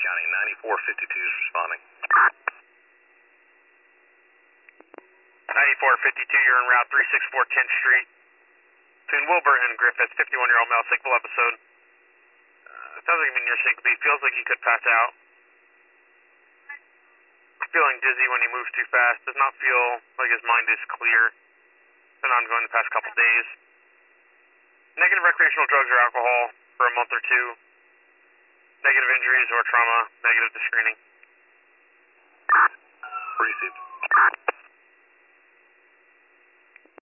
County. 9452 is responding. 9452, you're en route 364 10th Street. Between Wilbur and Griffith, 51-year-old male, signal episode. Sounds like I'm in your signal beat. Feels like he could pass out. Feeling dizzy when he moves too fast. Does not feel like his mind is clear. Been ongoing the past couple days. Negative recreational drugs or alcohol for a month or two. Negative injuries or trauma. Negative to screening. Received.